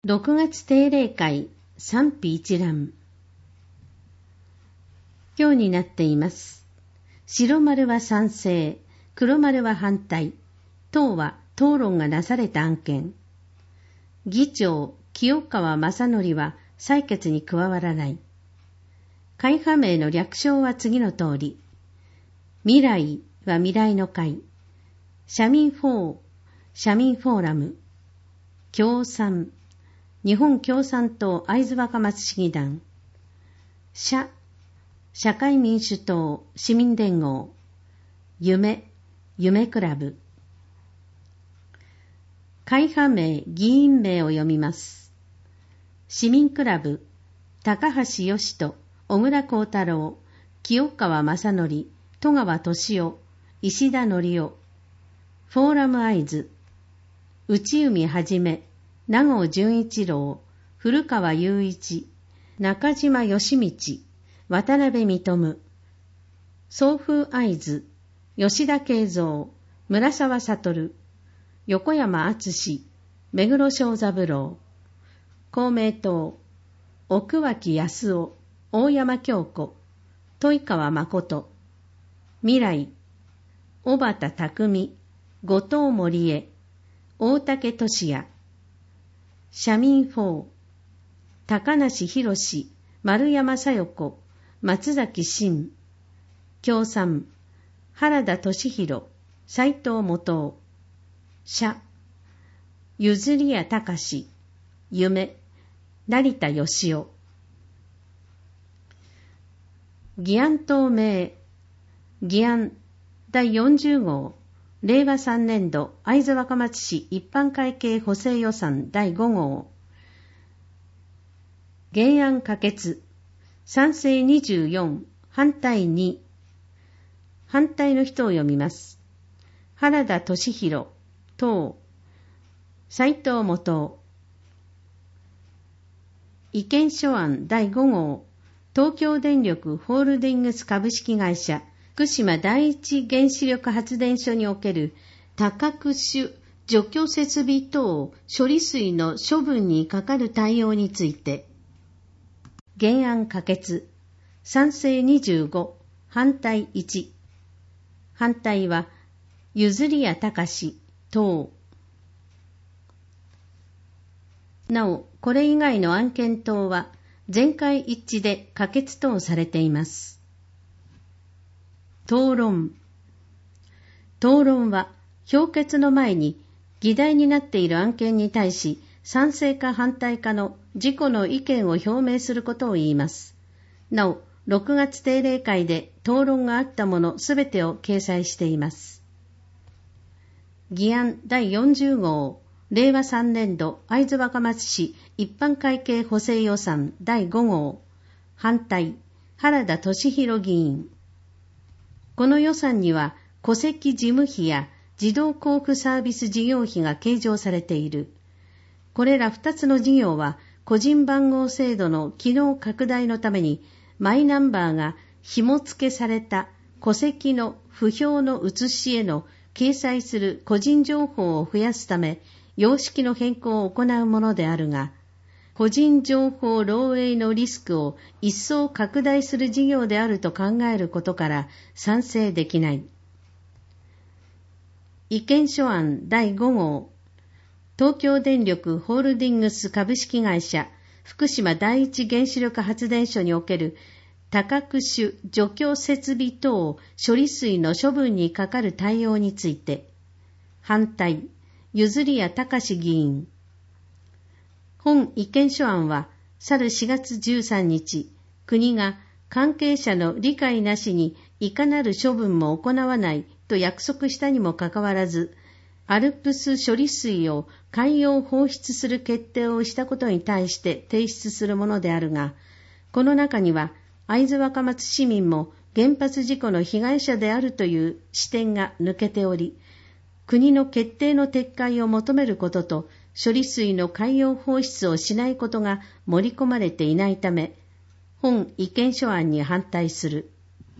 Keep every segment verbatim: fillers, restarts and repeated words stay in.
ろくがつ定例会賛否一覧。今日になっています。白丸は賛成、黒丸は反対、等は討論がなされた案件。議長、清川正則は採決に加わらない。会派名の略称は次の通り。未来は未来の会。社民フォー、社民フォーラム。共産、日本共産党会津若松市議団。社、社会民主党市民連合。夢、夢クラブ。会派名、議員名を読みます。市民クラブ、高橋義人、小倉幸太郎、清川正則、戸川俊夫、石田則夫。フォーラム会津、内海はじめ、名郷純一郎、古川雄一、中島義道、渡辺認。総風会津、吉田慶三、村沢悟、横山敦、目黒正三郎。公明党、奥脇康夫、大山京子、豊川誠。未来、小畑匠、後藤森江、大竹俊也。社民フォー、高梨博、丸山小夜子、松崎真。共産、原田俊弘、斉藤元夫。社、譲谷隆、夢、成田義夫。議案党名、議案だいよんじゅう号、れいわさんねん度会津若松市一般会計補正予算だいご号。原案可決、賛成にじゅうよん、反対に。反対の人を読みます。原田俊弘、党、斉藤元夫。意見書案だいご号、東京電力ホールディングス株式会社福島第一原子力発電所における多角種除去設備等処理水の処分にかかる対応について。原案可決、賛成にじゅうご、反対いち。反対は譲谷隆、党。なお、これ以外の案件等は全会一致で可決等されています。討論。討論は評決の前に議題になっている案件に対し賛成か反対かの自己の意見を表明することを言います。なお、ろくがつ定例会で討論があったものすべてを掲載しています。議案だいよんじゅう号、れいわさんねん度会津若松市一般会計補正予算だいご号。反対、原田俊弘議員。この予算には戸籍事務費や自動交付サービス事業費が計上されている。これらふたつの事業は個人番号制度の機能拡大のためにマイナンバーが紐付けされた戸籍の不評の写しへの掲載する個人情報を増やすため様式の変更を行うものであるが、個人情報漏洩のリスクを一層拡大する事業であると考えることから賛成できない。意見書案だいご号、東京電力ホールディングス株式会社福島第一原子力発電所における多角種除去設備等処理水の処分にかかる対応について。反対、譲谷隆議員。本意見書案は、去るしがつじゅうさんにち、国が関係者の理解なしにいかなる処分も行わないと約束したにもかかわらず、アルプス処理水を海洋放出する決定をしたことに対して提出するものであるが、この中には会津若松市民も原発事故の被害者であるという視点が抜けており、国の決定の撤回を求めることと、処理水の海洋放出をしないことが盛り込まれていないため、本意見書案に反対する。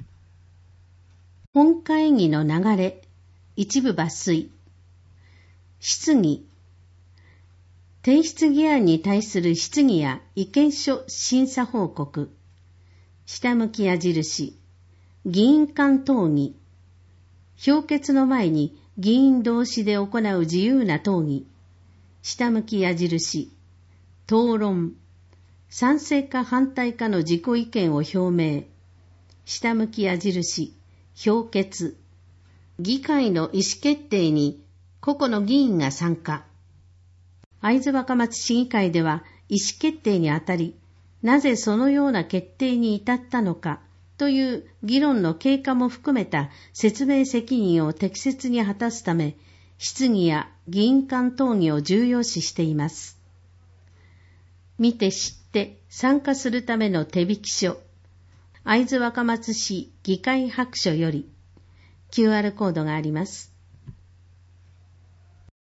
本会議の流れ、一部抜粋。質疑。 提出議案に対する質疑や意見書審査報告、下向き矢印、議員間討議、評決の前に議員同士で行う自由な討議、下向き矢印、討論、賛成か反対かの自己意見を表明、下向き矢印、評決、議会の意思決定に個々の議員が参加。会津若松市議会では意思決定にあたり、なぜそのような決定に至ったのかという議論の経過も含めた説明責任を適切に果たすため、質疑や議員間討議を重要視しています。見て知って参加するための手引き書、会津若松市議会白書より キューアール コードがあります。